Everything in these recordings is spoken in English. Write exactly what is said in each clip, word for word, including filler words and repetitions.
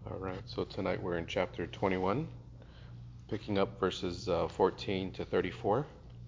All right, so tonight we're in chapter twenty-one, picking up verses uh, fourteen to thirty-four.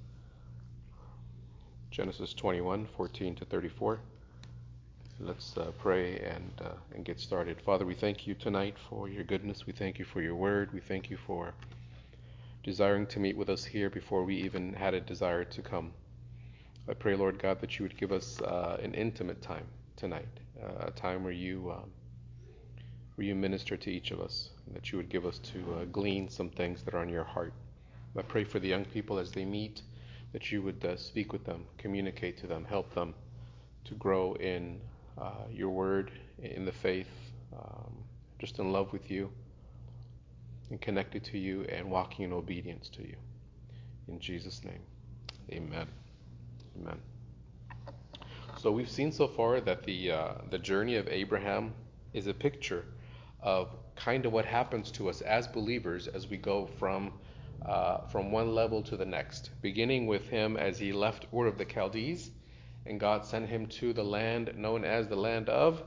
Genesis twenty-one, fourteen to thirty-four. Let's uh, pray and uh, and get started. Father, we thank you tonight for your goodness. We thank you for your word. We thank you for desiring to meet with us here before we even had a desire to come. I pray, Lord God, that you would give us uh, an intimate time tonight, uh, a time where you um, where you minister to each of us, and that you would give us to uh, glean some things that are on your heart. I pray for the young people as they meet, that you would uh, speak with them, communicate to them, help them to grow in uh, your word, in the faith, um, just in love with you, and connected to you, and walking in obedience to you. In Jesus' name, amen. Amen. So we've seen so far that the uh, the journey of Abraham is a picture of kind of what happens to us as believers as we go from uh, from one level to the next, beginning with him as he left Ur of the Chaldees, and God sent him to the land known as the land of,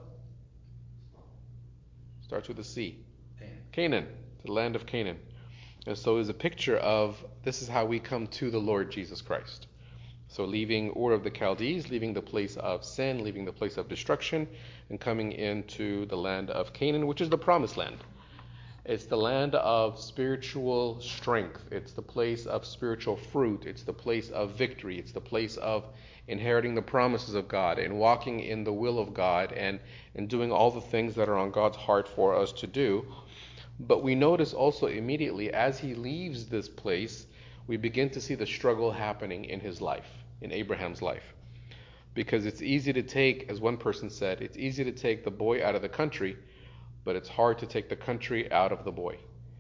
starts with a C, Canaan, the land of Canaan. And so it's a picture of this is how we come to the Lord Jesus Christ. So leaving Ur of the Chaldees, leaving the place of sin, leaving the place of destruction, and coming into the land of Canaan, which is the promised land. It's the land of spiritual strength. It's the place of spiritual fruit. It's the place of victory. It's the place of inheriting the promises of God and walking in the will of God and, and doing all the things that are on God's heart for us to do. But we notice also immediately as he leaves this place, we begin to see the struggle happening in his life, in Abraham's life. Because it's easy to take, as one person said, it's easy to take the boy out of the country, but it's hard to take the country out of the boy.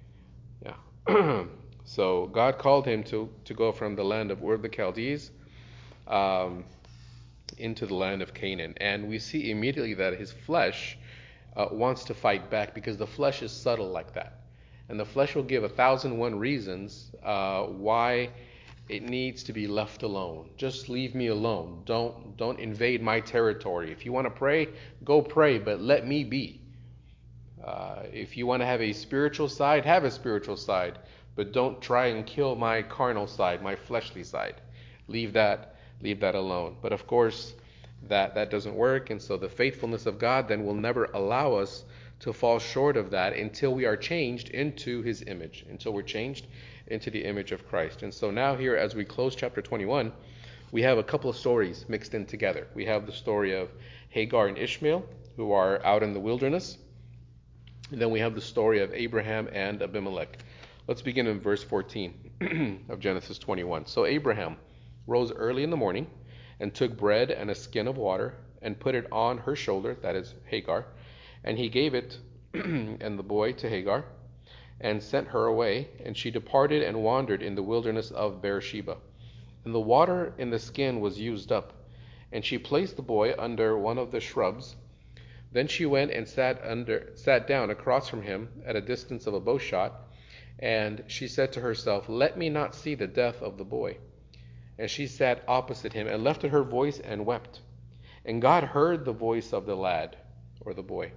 Yeah. So God called him to, to go from the land of Ur of the Chaldees um, into the land of Canaan. And we see immediately that his flesh uh, wants to fight back because the flesh is subtle like that. And the flesh will give a thousand and one reasons uh, why it needs to be left alone. Just leave me alone. Don't don't invade my territory. If you want to pray, go pray, but let me be. Uh, if you want to have a spiritual side, have a spiritual side, but don't try and kill my carnal side, my fleshly side. Leave that leave that alone. But of course, that that doesn't work, and so the faithfulness of God then will never allow us to fall short of that until we are changed into his image, until we're changed into the image of Christ. And so now here, as we close chapter twenty-one, we have a couple of stories mixed in together. We have the story of Hagar and Ishmael, who are out in the wilderness. And then we have the story of Abraham and Abimelech. Let's begin in verse fourteen of Genesis twenty-one. So Abraham rose early in the morning and took bread and a skin of water and put it on her shoulder, that is Hagar, and he gave it and the boy to Hagar, and sent her away, and she departed and wandered in the wilderness of Beersheba. And the water in the skin was used up, and she placed the boy under one of the shrubs. Then she went and sat under sat down across from him at a distance of a bow shot, and she said to herself, "Let me not see the death of the boy." And she sat opposite him and lifted her voice and wept. And God heard the voice of the lad, or the boy.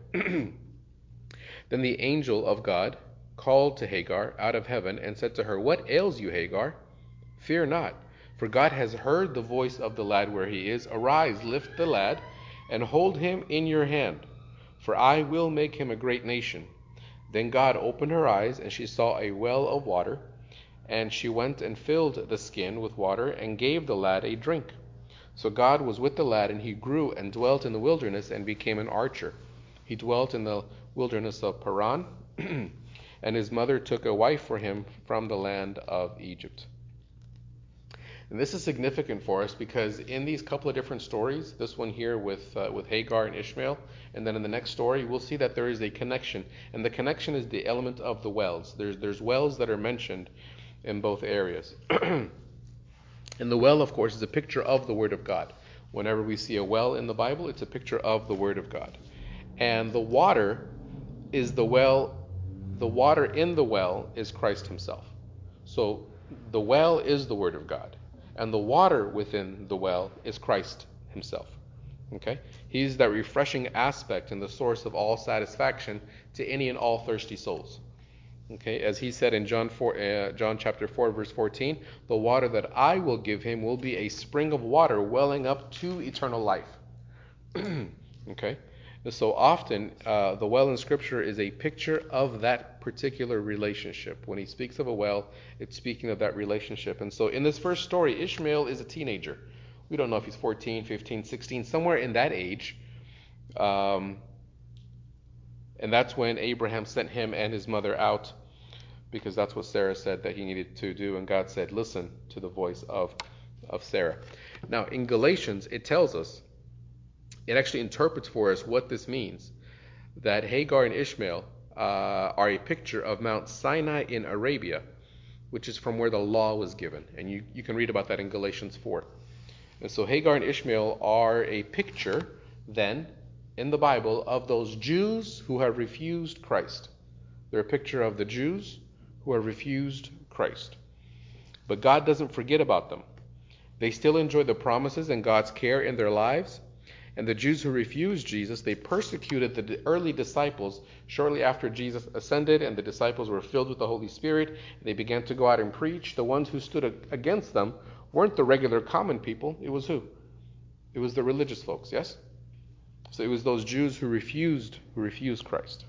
Then the angel of God called to Hagar out of heaven and said to her, "What ails you, Hagar? Fear not, for God has heard the voice of the lad where he is. Arise, lift the lad, and hold him in your hand, for I will make him a great nation." Then God opened her eyes, and she saw a well of water, and she went and filled the skin with water and gave the lad a drink. So God was with the lad, and he grew and dwelt in the wilderness and became an archer. He dwelt in the wilderness of Paran, and his mother took a wife for him from the land of Egypt. And this is significant for us because in these couple of different stories, this one here with uh, with Hagar and Ishmael, and then in the next story, we'll see that there is a connection, and the connection is the element of the wells. There's there's wells that are mentioned in both areas. And the well, of course, is a picture of the Word of God. Whenever we see a well in the Bible, it's a picture of the Word of God. And the water is the well, the water in the well is Christ himself. So the well is the Word of God, and the water within the well is Christ himself. Okay? He's that refreshing aspect and the source of all satisfaction to any and all thirsty souls. Okay, as he said in John four, uh, John chapter four, verse fourteen, the water that I will give him will be a spring of water welling up to eternal life. Okay, and so often uh, the well in Scripture is a picture of that particular relationship. When he speaks of a well, it's speaking of that relationship. And so in this first story, Ishmael is a teenager. We don't know if he's fourteen, fifteen, sixteen, somewhere in that age. Um, and that's when Abraham sent him and his mother out, because that's what Sarah said that he needed to do, and God said, listen to the voice of, of Sarah. Now, in Galatians, it tells us, it actually interprets for us what this means, that Hagar and Ishmael uh, are a picture of Mount Sinai in Arabia, which is from where the law was given. And you, you can read about that in Galatians four. And so Hagar and Ishmael are a picture, then, in the Bible, of those Jews who have refused Christ. They're a picture of the Jews who have refused Christ. But God doesn't forget about them. They still enjoy the promises and God's care in their lives. And the Jews who refused Jesus, they persecuted the early disciples shortly after Jesus ascended and the disciples were filled with the Holy Spirit. They began to go out and preach. The ones who stood against them weren't the regular common people. It was who? It was the religious folks, yes? So it was those Jews who refused, who refused Christ.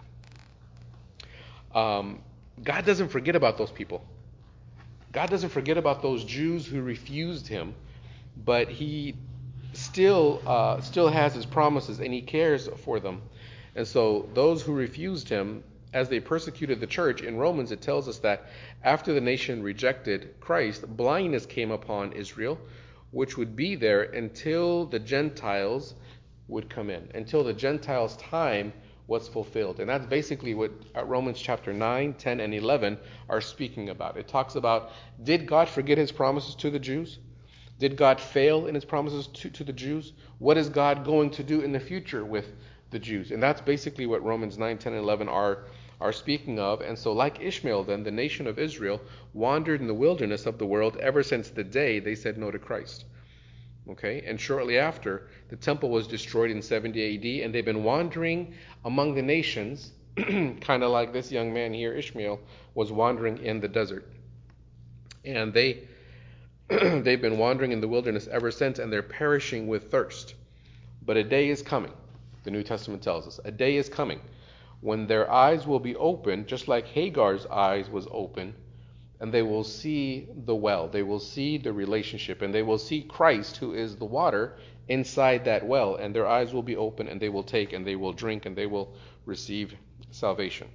Um, God doesn't forget about those people. God doesn't forget about those Jews who refused him, but he still uh, still has his promises and he cares for them. And so those who refused him, as they persecuted the church, in Romans it tells us that after the nation rejected Christ, blindness came upon Israel, which would be there until the Gentiles would come in, until the Gentiles' time was fulfilled. And that's basically what Romans chapter nine, ten, and eleven are speaking about. It talks about, did God forget his promises to the Jews? Did God fail in his promises to, to the Jews? What is God going to do in the future with the Jews? And that's basically what Romans nine, ten, and eleven are, are speaking of. And so like Ishmael then, the nation of Israel wandered in the wilderness of the world ever since the day they said no to Christ. Okay, and shortly after, the temple was destroyed in seventy A D, and they've been wandering among the nations, kind of like this young man here, Ishmael, was wandering in the desert. And they, they've been wandering in the wilderness ever since, and they're perishing with thirst. But a day is coming, the New Testament tells us. A day is coming when their eyes will be opened, just like Hagar's eyes was open, and they will see the well, they will see the relationship, and they will see Christ, who is the water, inside that well, and their eyes will be open, and they will take, and they will drink, and they will receive salvation.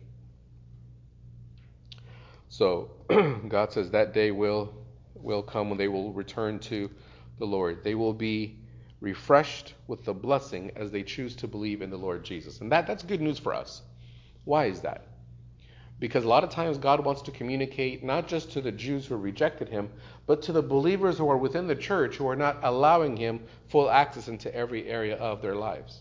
So God says that day will will come when they will return to the Lord. They will be refreshed with the blessing as they choose to believe in the Lord Jesus. And that, that's good news for us. Why is that? Because a lot of times God wants to communicate not just to the Jews who rejected him, but to the believers who are within the church who are not allowing him full access into every area of their lives.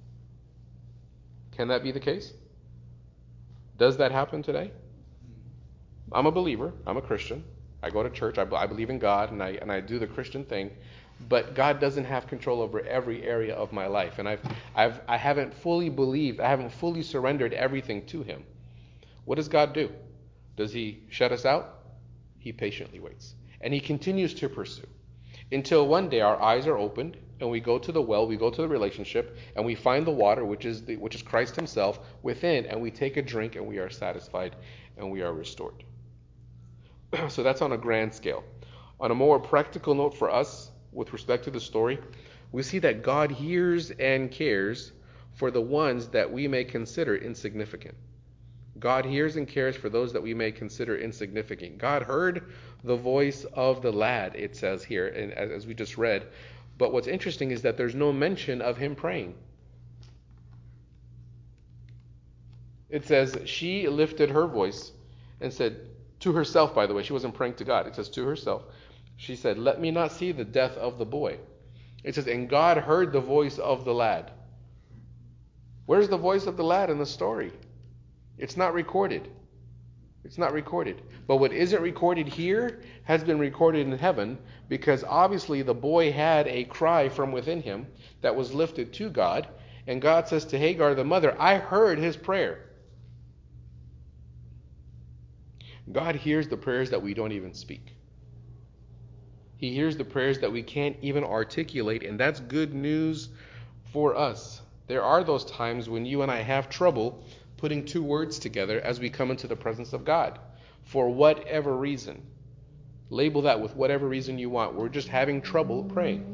Can that be the case? Does that happen today? I'm a believer. I'm a Christian. I go to church. I, I believe in God, and I and I do the Christian thing. But God doesn't have control over every area of my life, and I've I've I haven't fully believed. I haven't fully surrendered everything to him. What does God do? Does he shut us out? He patiently waits. And he continues to pursue until one day our eyes are opened and we go to the well, we go to the relationship, and we find the water, which is the, which is Christ himself, within, and we take a drink and we are satisfied and we are restored. So that's on a grand scale. On a more practical note for us, with respect to the story, we see that God hears and cares for the ones that we may consider insignificant. God hears and cares for those that we may consider insignificant. God heard the voice of the lad, it says here, and as we just read. But what's interesting is that there's no mention of him praying. It says, she lifted her voice and said, to herself, by the way, she wasn't praying to God. It says to herself, she said, let me not see the death of the boy. It says, and God heard the voice of the lad. Where's the voice of the lad in the story? It's not recorded. It's not recorded. But what isn't recorded here has been recorded in heaven, because obviously the boy had a cry from within him that was lifted to God. And God says to Hagar, the mother, I heard his prayer. God hears the prayers that we don't even speak. He hears the prayers that we can't even articulate, and that's good news for us. There are those times when you and I have trouble putting two words together as we come into the presence of God, for whatever reason. Label that with whatever reason you want. We're just having trouble praying.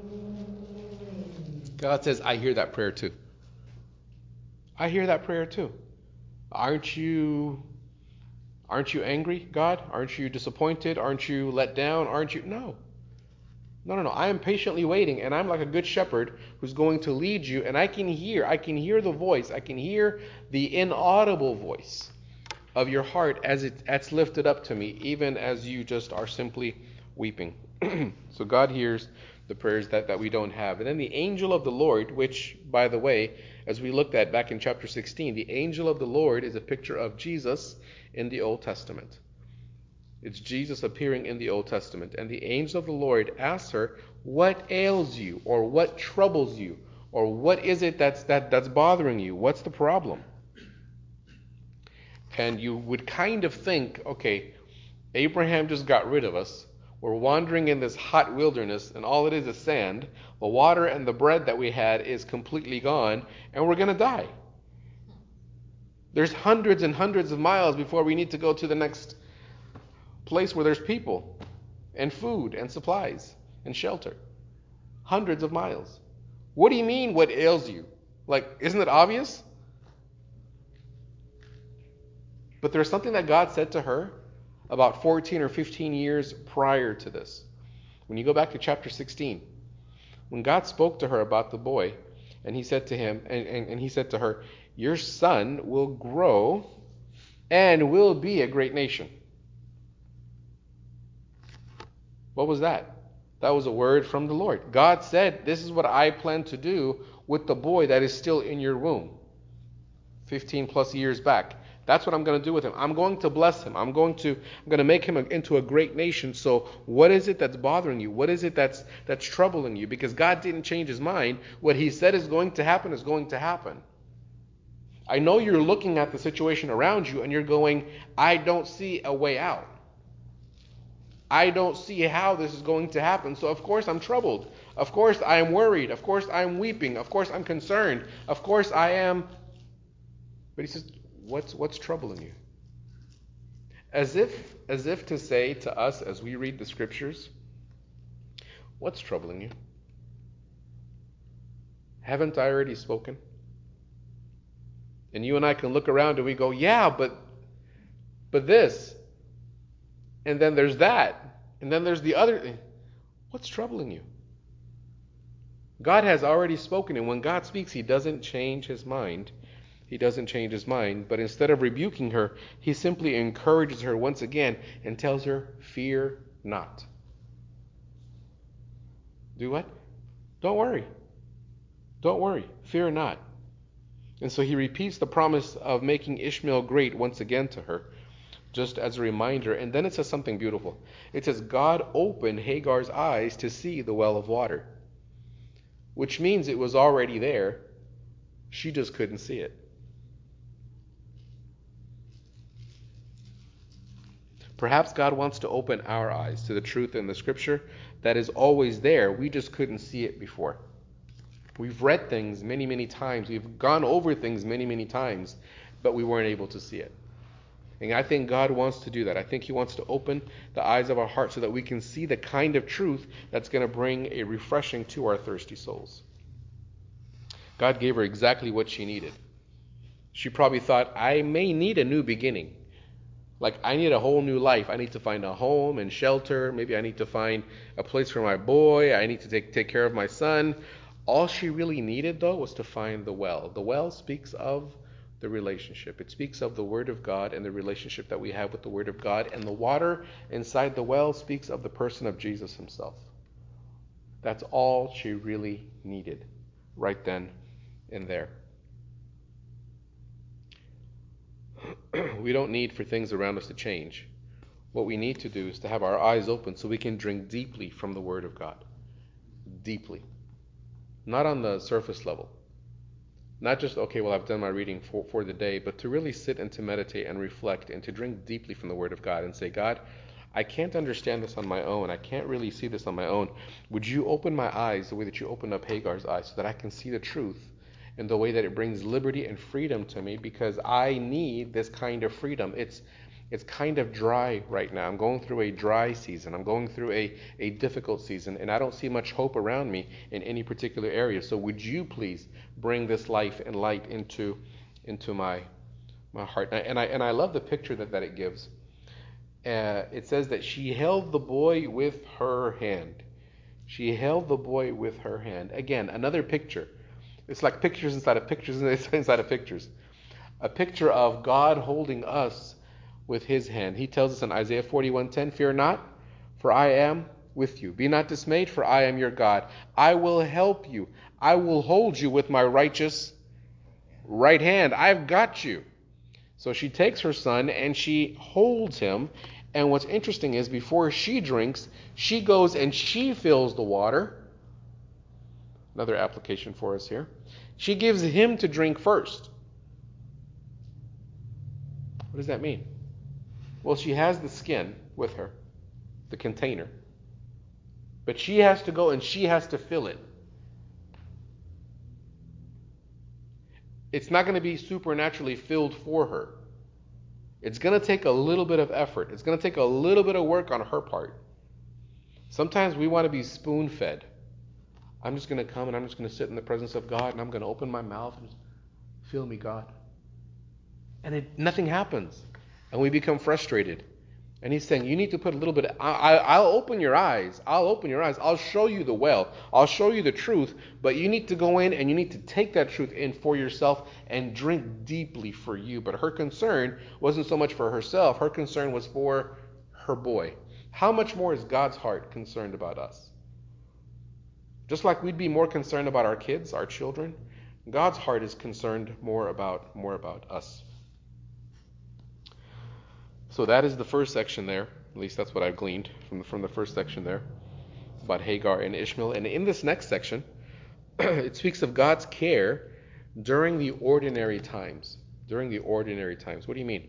God says, I hear that prayer too. I hear that prayer too. Aren't you aren't you angry, God? Aren't you disappointed? Aren't you let down? Aren't you? No. No, no, no. I am patiently waiting, and I'm like a good shepherd who's going to lead you, and I can hear, I can hear the voice, I can hear the inaudible voice of your heart as it, it's lifted up to me, even as you just are simply weeping. So God hears the prayers that, that we don't have. And then the angel of the Lord, which, by the way, as we looked at back in chapter sixteen, the angel of the Lord is a picture of Jesus in the Old Testament. It's Jesus appearing in the Old Testament. And the angel of the Lord asks her, what ails you? Or what troubles you? Or what is it that's that, that's bothering you? What's the problem? And you would kind of think, okay, Abraham just got rid of us. We're wandering in this hot wilderness, and all it is is sand. The water and the bread that we had is completely gone, and we're going to die. There's hundreds and hundreds of miles before we need to go to the next place where there's people and food and supplies and shelter. Hundreds of miles. What do you mean, what ails you? Like, isn't it obvious? But there's something that God said to her about fourteen or fifteen years prior to this. When you go back to chapter sixteen, when God spoke to her about the boy, and he said to him, and, and, and he said to her, your son will grow and will be a great nation. What was that? That was a word from the Lord. God said, this is what I plan to do with the boy that is still in your womb. fifteen plus years back. That's what I'm going to do with him. I'm going to bless him. I'm going to I'm going to make him a, into a great nation. So what is it that's bothering you? What is it that's that's troubling you? Because God didn't change his mind. What he said is going to happen is going to happen. I know you're looking at the situation around you and you're going, I don't see a way out. I don't see how this is going to happen. So of course I'm troubled. Of course I am worried. Of course I'm weeping. Of course I'm concerned. Of course I am. But he says, what's what's troubling you? As if as if to say to us as we read the scriptures, what's troubling you? Haven't I already spoken? And you and I can look around and we go, yeah, but but this. And then there's that. And then there's the other. What's troubling you? God has already spoken, and when God speaks, he doesn't change his mind. He doesn't change his mind, but instead of rebuking her, he simply encourages her once again and tells her, fear not. Do what? Don't worry. Don't worry. Fear not. And so he repeats the promise of making Ishmael great once again to her, just as a reminder. And then it says something beautiful. It says, God opened Hagar's eyes to see the well of water, which means it was already there. She just couldn't see it. Perhaps God wants to open our eyes to the truth in the scripture that is always there. We just couldn't see it before. We've read things many, many times. We've gone over things many, many times, but we weren't able to see it. And I think God wants to do that. I think he wants to open the eyes of our heart so that we can see the kind of truth that's going to bring a refreshing to our thirsty souls. God gave her exactly what she needed. She probably thought, I may need a new beginning. Like, I need a whole new life. I need to find a home and shelter. Maybe I need to find a place for my boy. I need to take, take care of my son. All she really needed, though, was to find the well. The well speaks of the relationship. It speaks of the Word of God and the relationship that we have with the Word of God. And the water inside the well speaks of the person of Jesus himself. That's all she really needed right then and there. we don't need for things around us to change. What we need to do is to have our eyes open so we can drink deeply from the Word of God. Deeply. Not on the surface level. Not just, okay, well, I've done my reading for, for the day, but to really sit and to meditate and reflect and to drink deeply from the Word of God and say, God, I can't understand this on my own. I can't really see this on my own. Would you open my eyes the way that you opened up Hagar's eyes so that I can see the truth in the way that it brings liberty and freedom to me, because I need this kind of freedom. It's it's kind of dry right now. I'm going through a dry season. I'm going through a, a difficult season, and I don't see much hope around me in any particular area. So would you please bring this life and light into into my my heart? And I and I love the picture that, that it gives. Uh, it says that she held the boy with her hand. She held the boy with her hand. Again, another picture. It's like pictures inside of pictures inside of pictures. A picture of God holding us with his hand. He tells us in Isaiah forty-one ten, fear not, for I am with you. Be not dismayed, for I am your God. I will help you. I will hold you with my righteous right hand. I've got you. So she takes her son and she holds him. And what's interesting is before she drinks, she goes and she fills the water. Another application for us here. She gives him to drink first. What does that mean? Well, she has the skin with her, the container. But she has to go and she has to fill it. It's not going to be supernaturally filled for her. It's going to take a little bit of effort. It's going to take a little bit of work on her part. Sometimes we want to be spoon-fed. I'm just going to come and I'm just going to sit in the presence of God and I'm going to open my mouth and fill me, God. And it, nothing happens. And we become frustrated. And he's saying, you need to put a little bit, of, I, I, I'll open your eyes. I'll open your eyes. I'll show you the well. I'll show you the truth. But you need to go in and you need to take that truth in for yourself and drink deeply for you. But her concern wasn't so much for herself. Her concern was for her boy. How much more is God's heart concerned about us? Just like we'd be more concerned about our kids, our children, God's heart is concerned more about more about us. So that is the first section there. At least that's what I've gleaned from the, from the first section there about Hagar and Ishmael. And in this next section, it speaks of God's care during the ordinary times. During the ordinary times. What do you mean?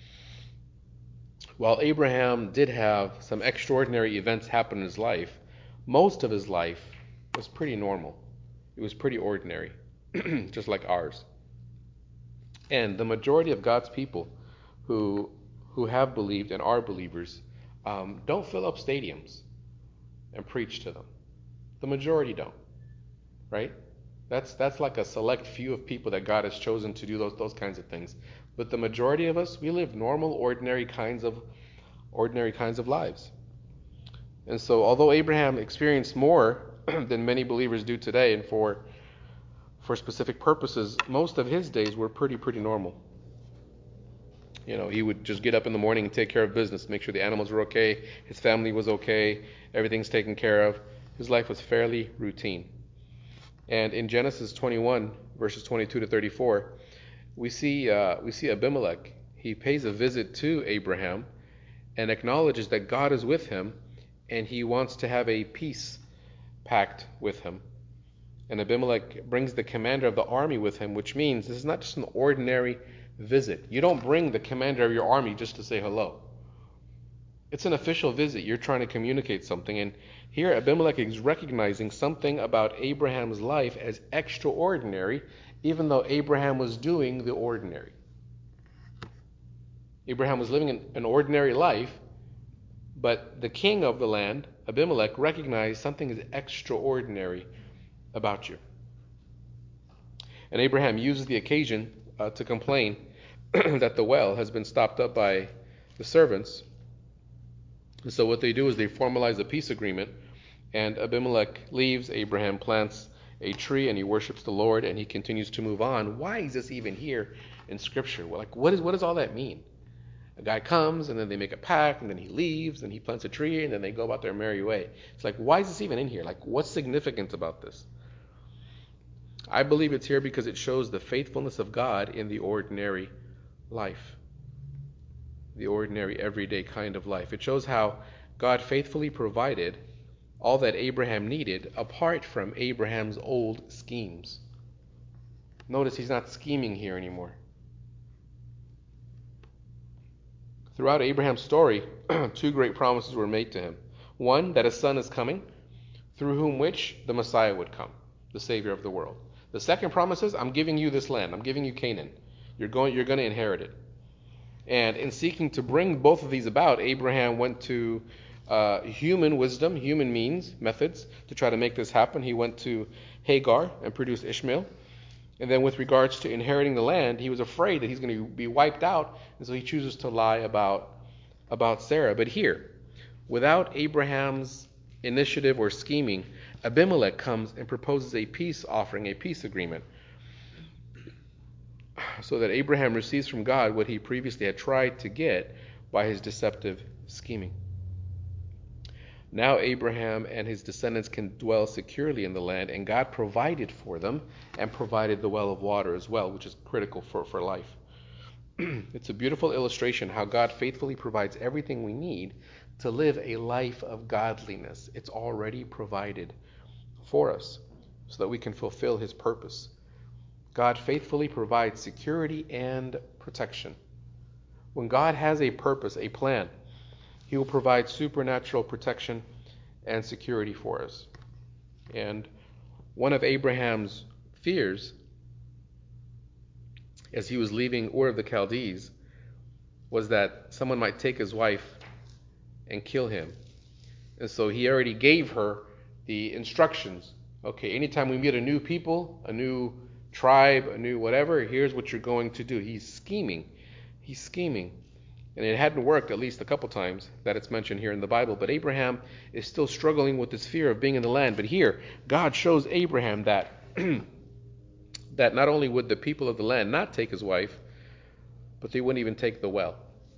While Abraham did have some extraordinary events happen in his life, most of his life was pretty normal. It was pretty ordinary, just like ours. And the majority of God's people who who have believed and are believers um, don't fill up stadiums and preach to them. The majority don't, right? That's that's like a select few of people that God has chosen to do those those kinds of things. But the majority of us, we live normal, ordinary kinds of ordinary kinds of lives. And so, although Abraham experienced more than many believers do today, and for for specific purposes, most of his days were pretty pretty normal. You know, he would just get up in the morning and take care of business, make sure the animals were okay, his family was okay, everything's taken care of. His life was fairly routine. And in Genesis twenty-one, verses twenty-two to thirty-four, we see uh, we see Abimelech. He pays a visit to Abraham and acknowledges that God is with him, and he wants to have a peace pact with him. And Abimelech brings the commander of the army with him, which means this is not just an ordinary visit. You don't bring the commander of your army just to say hello. It's an official visit. You're trying to communicate something. And here Abimelech is recognizing something about Abraham's life as extraordinary, even though Abraham was doing the ordinary. Abraham was living an, an ordinary life, but the king of the land, Abimelech, recognized something is extraordinary about you. And Abraham uses the occasion uh, to complain that the well has been stopped up by the servants. And so what they do is they formalize a peace agreement, and Abimelech leaves. Abraham plants a tree and he worships the Lord, and he continues to move on. Why is this even here in Scripture? Well, like, what is what does all that mean? A guy comes, and then they make a pact, and then he leaves, and he plants a tree, and then they go about their merry way. It's like, why is this even in here? Like, what's significant about this? I believe it's here because it shows the faithfulness of God in the ordinary life, the ordinary, everyday kind of life. It shows how God faithfully provided all that Abraham needed apart from Abraham's old schemes. Notice he's not scheming here anymore. Throughout Abraham's story, two great promises were made to him. One, that a son is coming, through whom which the Messiah would come, the Savior of the world. The second promise is, I'm giving you this land. I'm giving you Canaan. You're going, you're going to inherit it. And in seeking to bring both of these about, Abraham went to uh, human wisdom, human means, methods to try to make this happen. He went to Hagar and produced Ishmael. And then with regards to inheriting the land, he was afraid that he's going to be wiped out, and so he chooses to lie about, about Sarah. But here, without Abraham's initiative or scheming, Abimelech comes and proposes a peace offering, a peace agreement, so that Abraham receives from God what he previously had tried to get by his deceptive scheming. Now Abraham and his descendants can dwell securely in the land, and God provided for them and provided the well of water as well, which is critical for, for life. It's a beautiful illustration how God faithfully provides everything we need to live a life of godliness. It's already provided for us so that we can fulfill his purpose. God faithfully provides security and protection. When God has a purpose, a plan, he will provide supernatural protection and security for us. And one of Abraham's fears as he was leaving Ur of the Chaldees was that someone might take his wife and kill him. And so he already gave her the instructions. Okay, anytime we meet a new people, a new tribe, a new whatever, here's what you're going to do. He's scheming. He's scheming. And it hadn't worked at least a couple times that it's mentioned here in the Bible. But Abraham is still struggling with this fear of being in the land. But here, God shows Abraham that that not only would the people of the land not take his wife, but they wouldn't even take the well.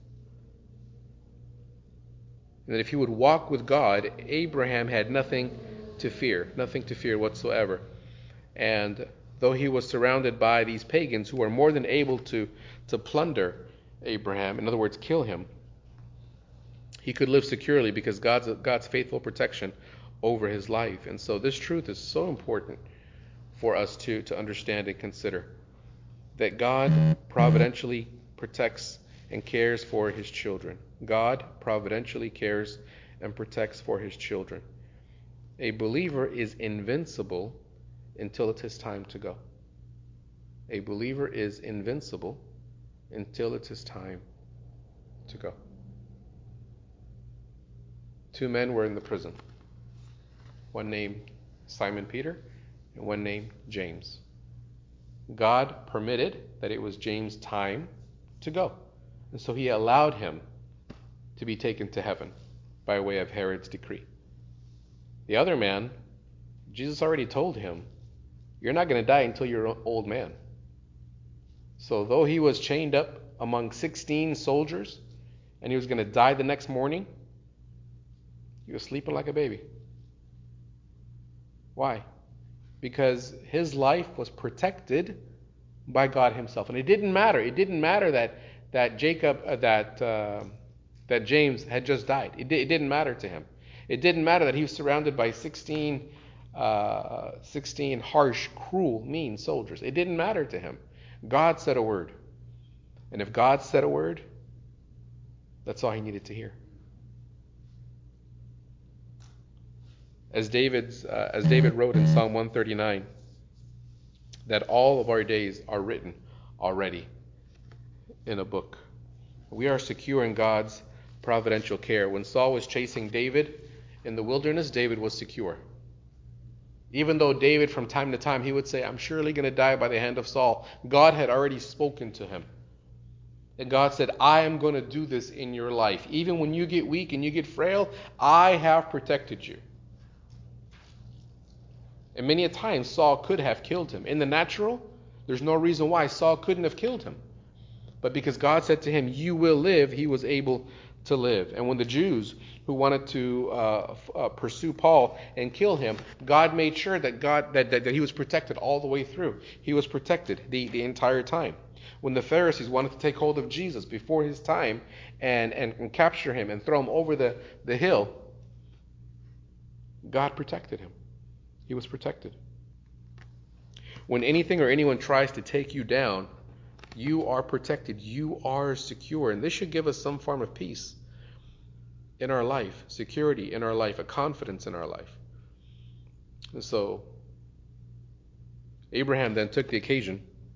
And that if he would walk with God, Abraham had nothing to fear, nothing to fear whatsoever. And though he was surrounded by these pagans who were more than able to, to plunder Abraham, in other words, kill him, he could live securely because God's God's faithful protection over his life. And so this truth is so important for us to, to understand and consider, that God providentially protects and cares for his children. God providentially cares and protects for his children. A believer is invincible until it is time to go. A believer is invincible until it is time to go. Two men were in the prison. One named Simon Peter and one named James. God permitted that it was James' time to go. And so he allowed him to be taken to heaven by way of Herod's decree. The other man, Jesus already told him, you're not going to die until you're an old man. So though he was chained up among sixteen soldiers and he was going to die the next morning, he was sleeping like a baby. Why? Because his life was protected by God himself. And it didn't matter. It didn't matter that that Jacob, uh, that uh, that James had just died. It, di- it didn't matter to him. It didn't matter that he was surrounded by sixteen, uh, sixteen harsh, cruel, mean soldiers. It didn't matter to him. God said a word. And if God said a word, that's all he needed to hear. As David's, uh, as David wrote in Psalm one thirty-nine, that all of our days are written already in a book. We are secure in God's providential care. When Saul was chasing David in the wilderness, David was secure. Even though David, from time to time, he would say, I'm surely going to die by the hand of Saul, God had already spoken to him. And God said, I am going to do this in your life. Even when you get weak and you get frail, I have protected you. And many a time, Saul could have killed him. In the natural, there's no reason why Saul couldn't have killed him. But because God said to him, you will live, he was able to live. And when the Jews who wanted to uh, uh, pursue Paul and kill him, God made sure that God that, that, that he was protected all the way through. He was protected the, the entire time. When the Pharisees wanted to take hold of Jesus before his time and, and, and capture him and throw him over the, the hill, God protected him. He was protected. When anything or anyone tries to take you down, you are protected. You are secure. And this should give us some form of peace in our life, security in our life, a confidence in our life. And so Abraham then took the occasion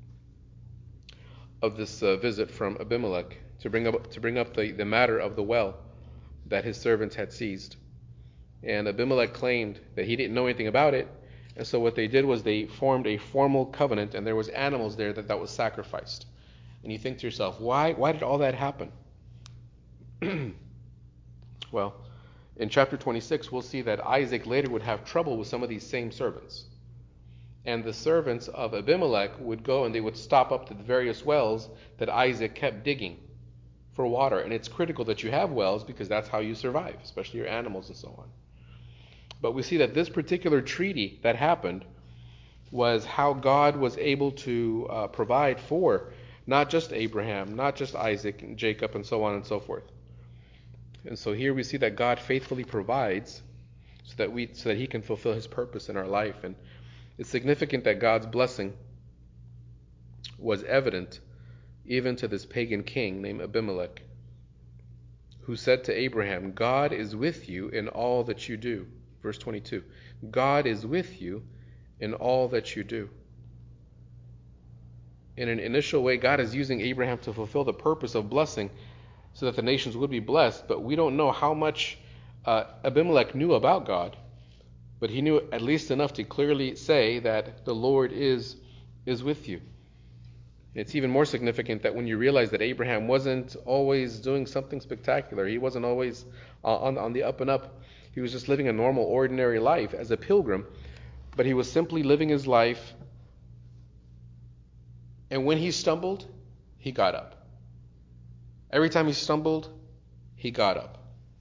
of this uh, visit from Abimelech to bring up to bring up the, the matter of the well that his servants had seized. And Abimelech claimed that he didn't know anything about it. And so what they did was they formed a formal covenant, and there was animals there that, that was sacrificed. And you think to yourself, why why did all that happen? Well, in chapter twenty-six, we'll see that Isaac later would have trouble with some of these same servants. And the servants of Abimelech would go and they would stop up to the various wells that Isaac kept digging for water. And it's critical that you have wells because that's how you survive, especially your animals and so on. But we see that this particular treaty that happened was how God was able to uh, provide for not just Abraham, not just Isaac and Jacob and so on and so forth. And so here we see that God faithfully provides so that we so that he can fulfill his purpose in our life. And it's significant that God's blessing was evident even to this pagan king named Abimelech, who said to Abraham, God is with you in all that you do. Verse twenty-two, God is with you in all that you do. In an initial way, God is using Abraham to fulfill the purpose of blessing so that the nations would be blessed, but we don't know how much uh, Abimelech knew about God, but he knew at least enough to clearly say that the Lord is, is with you. It's even more significant that when you realize that Abraham wasn't always doing something spectacular, he wasn't always uh, on, on the up and up. He was just living a normal, ordinary life as a pilgrim, but he was simply living his life. And when he stumbled, he got up. Every time he stumbled, he got up.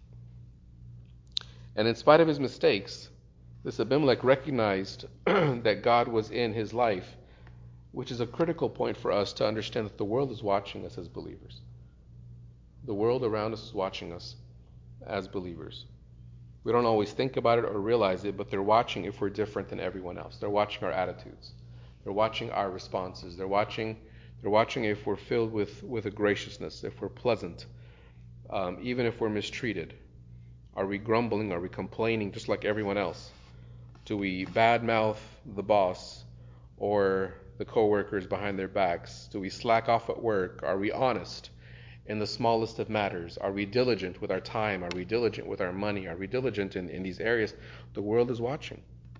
And in spite of his mistakes, this Abimelech recognized that God was in his life, which is a critical point for us to understand that the world is watching us as believers. The world around us is watching us as believers. We don't always think about it or realize it, but they're watching if we're different than everyone else. They're watching our attitudes. They're watching our responses. They're watching they're watching if we're filled with, with a graciousness, if we're pleasant, um, even if we're mistreated. Are we grumbling? Are we complaining just like everyone else? Do we badmouth the boss or the coworkers behind their backs? Do we slack off at work? Are we honest in the smallest of matters? Are we diligent with our time? Are we diligent with our money? Are we diligent in, in these areas? The world is watching.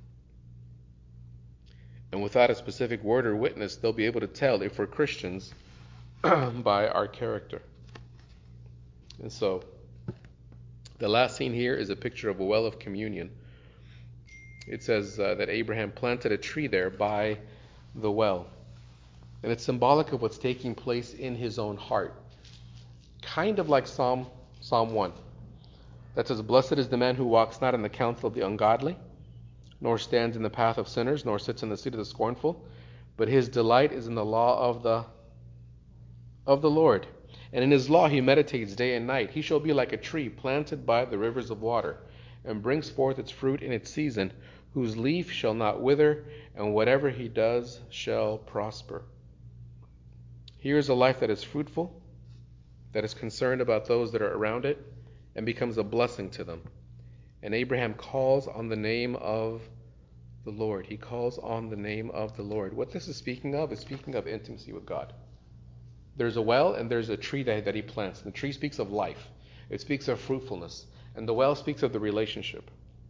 And without a specific word or witness, they'll be able to tell if we're Christians by our character. And so, the last scene here is a picture of a well of communion. It says uh, that Abraham planted a tree there by the well. And it's symbolic of what's taking place in his own heart. Kind of like Psalm Psalm one. That says, blessed is the man who walks not in the counsel of the ungodly, nor stands in the path of sinners, nor sits in the seat of the scornful, but his delight is in the law of the of the Lord. And in his law he meditates day and night. He shall be like a tree planted by the rivers of water, and brings forth its fruit in its season, whose leaf shall not wither, and whatever he does shall prosper. Here is a life that is fruitful, that is concerned about those that are around it, and becomes a blessing to them. And Abraham calls on the name of the Lord. He calls on the name of the Lord. What this is speaking of is speaking of intimacy with God. There's a well and there's a tree that, that he plants. And the tree speaks of life. It speaks of fruitfulness. And the well speaks of the relationship.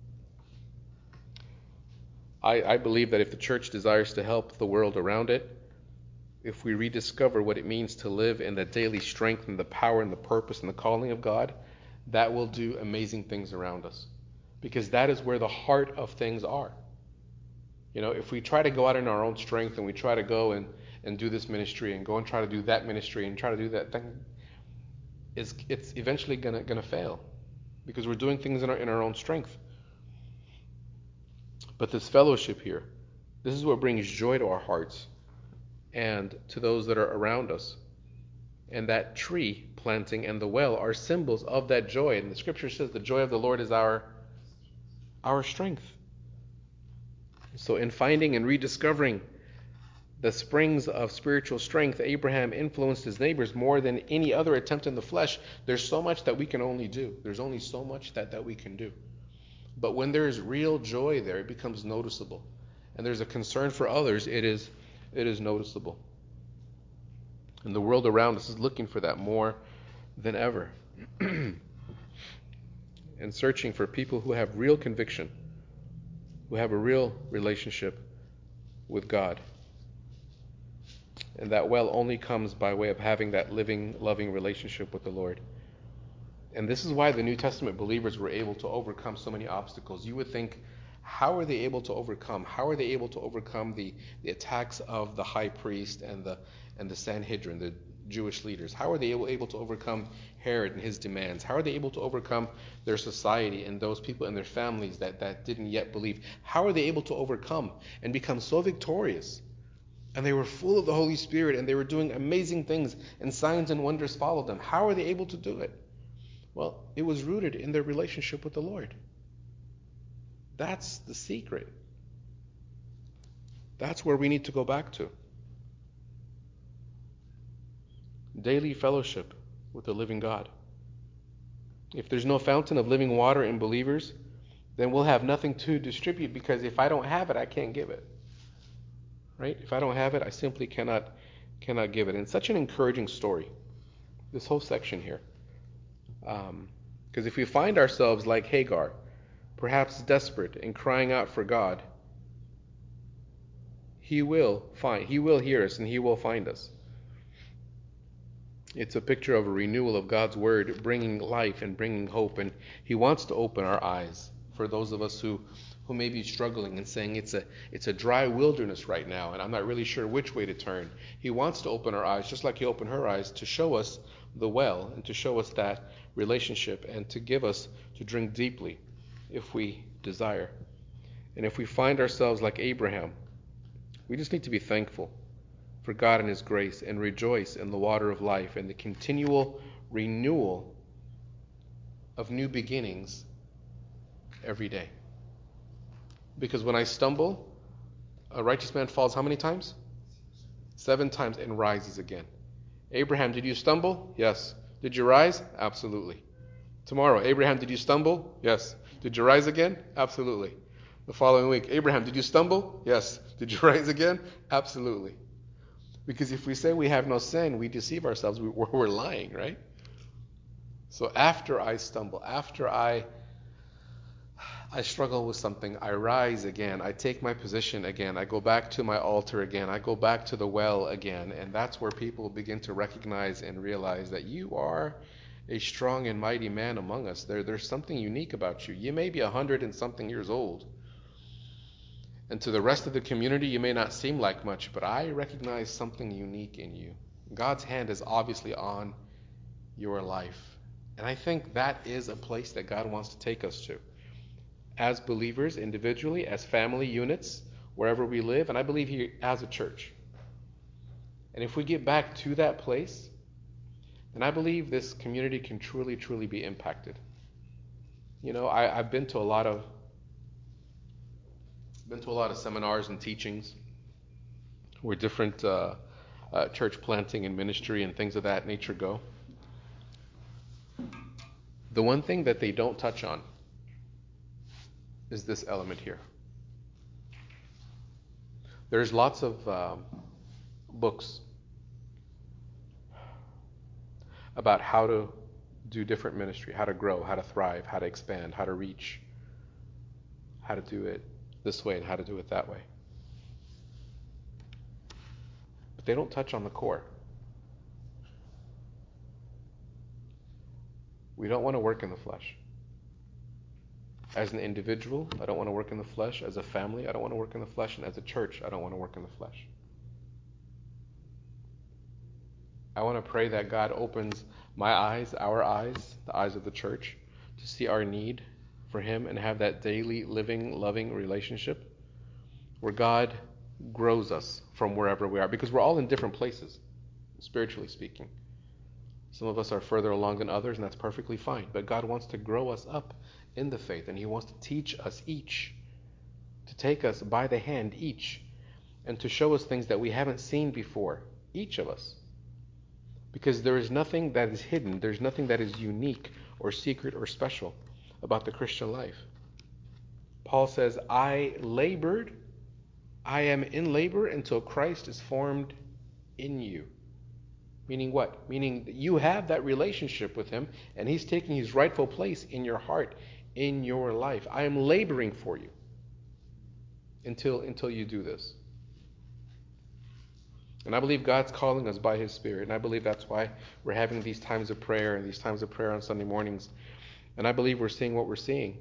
I, I believe that if the church desires to help the world around it, if we rediscover what it means to live in the daily strength and the power and the purpose and the calling of God, that will do amazing things around us. Because that is where the heart of things are. You know, if we try to go out in our own strength and we try to go and, and do this ministry and go and try to do that ministry and try to do that thing, it's, it's eventually gonna gonna fail. Because we're doing things in our in our own strength. But this fellowship here, this is what brings joy to our hearts. and to those that are around us. And that tree planting and the well are symbols of that joy. And the scripture says the joy of the Lord is our, our strength. So in finding and rediscovering the springs of spiritual strength, Abraham influenced his neighbors more than any other attempt in the flesh. There's so much that we can only do. There's only so much that, that we can do. But when there's real joy there, it becomes noticeable. And there's a concern for others, it is it is noticeable. And the world around us is looking for that more than ever. And searching for people who have real conviction, who have a real relationship with God. And that well only comes by way of having that living, loving relationship with the Lord. And this is why the New Testament believers were able to overcome so many obstacles. You would think, how are they able to overcome? How are they able to overcome the, the attacks of the high priest and the and the Sanhedrin, the Jewish leaders? How are they able, able to overcome Herod and his demands? How are they able to overcome their society and those people and their families that, that didn't yet believe? How are they able to overcome and become so victorious? And they were full of the Holy Spirit, and they were doing amazing things, and signs and wonders followed them. How are they able to do it? Well, it was rooted in their relationship with the Lord. That's the secret. That's where we need to go back to. Daily fellowship with the living God. If there's no fountain of living water in believers, then we'll have nothing to distribute, because if I don't have it, I can't give it. Right? If I don't have it, I simply cannot cannot give it. And it's such an encouraging story, this whole section here. Because um, if we find ourselves like Hagar, perhaps desperate and crying out for God, He will find, He will hear us, and He will find us. It's a picture of a renewal of God's word, bringing life and bringing hope. And He wants to open our eyes for those of us who, who may be struggling and saying it's a it's a dry wilderness right now, and I'm not really sure which way to turn. He wants to open our eyes, just like He opened her eyes, to show us the well and to show us that relationship and to give us to drink deeply if we desire. And if we find ourselves like Abraham, we just need to be thankful for God and His grace and rejoice in the water of life and the continual renewal of new beginnings every day. Because when I stumble, a righteous man falls how many times? Seven times and rises again. Abraham, did you stumble? Yes. Did you rise? Absolutely. Tomorrow, Abraham, did you stumble? Yes. Did you rise again? Absolutely. The following week, Abraham, did you stumble? Yes. Did you rise again? Absolutely. Because if we say we have no sin, we deceive ourselves. We, we're lying, right? So after I stumble, after I I struggle with something, I rise again, I take my position again, I go back to my altar again, I go back to the well again, and that's where people begin to recognize and realize that you are a strong and mighty man among us. There, there's something unique about you. You may be a hundred and something years old, and to the rest of the community you may not seem like much, but I recognize something unique in you. God's hand is obviously on your life, and I think that is a place that God wants to take us to. As believers, individually, as family units, wherever we live, and I believe here as a church. And if we get back to that place, then I believe this community can truly, truly be impacted. You know, I, I've been to a lot of been to a lot of seminars and teachings where different uh, uh, church planting and ministry and things of that nature go. The one thing that they don't touch on is this element here. There's lots of um, books about how to do different ministry, how to grow, how to thrive, how to expand, how to reach, how to do it this way and how to do it that way. But they don't touch on the core. We don't want to work in the flesh. As an individual, I don't want to work in the flesh. As a family, I don't want to work in the flesh. And as a church, I don't want to work in the flesh. I want to pray that God opens my eyes, our eyes, the eyes of the church, to see our need for Him and have that daily, living, loving relationship where God grows us from wherever we are, because we're all in different places, spiritually speaking. Some of us are further along than others, and that's perfectly fine. But God wants to grow us up in the faith, and He wants to teach us each, to take us by the hand each, and to show us things that we haven't seen before, each of us. Because there is nothing that is hidden, there's nothing that is unique or secret or special about the Christian life. Paul says, I labored, I am in labor until Christ is formed in you. Meaning what? Meaning that you have that relationship with Him, and He's taking His rightful place in your heart, in your life. I am laboring for you until, until you do this. And I believe God's calling us by His Spirit, and I believe that's why we're having these times of prayer and these times of prayer on Sunday mornings. And I believe we're seeing what we're seeing.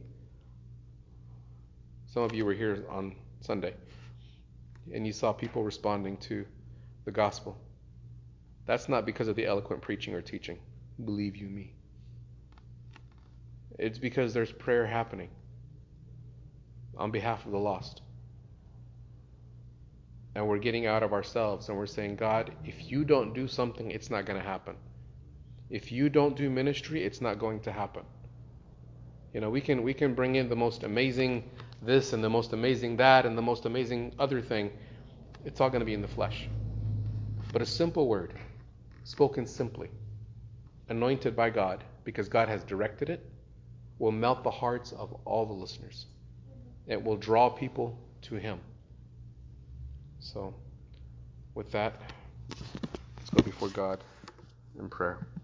Some of you were here on Sunday, and you saw people responding to the gospel. That's not because of the eloquent preaching or teaching, believe you me. It's because there's prayer happening on behalf of the lost. And we're getting out of ourselves and we're saying, God, if you don't do something, it's not going to happen. If you don't do ministry, it's not going to happen. You know, we can we can bring in the most amazing this and the most amazing that and the most amazing other thing. It's all going to be in the flesh. But a simple word, spoken simply, anointed by God, because God has directed it, will melt the hearts of all the listeners. It will draw people to Him. So, with that, let's go before God in prayer.